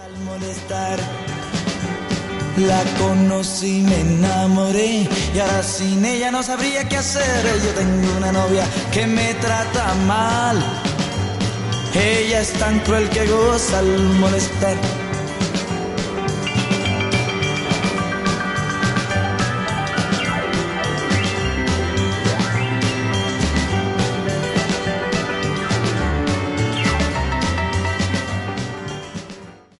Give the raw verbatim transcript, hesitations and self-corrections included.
Al molestar, la conocí, me enamoré y ahora sin ella no sabría qué hacer. Yo tengo una novia que me trata mal. Ella es tan cruel que goza al molestar.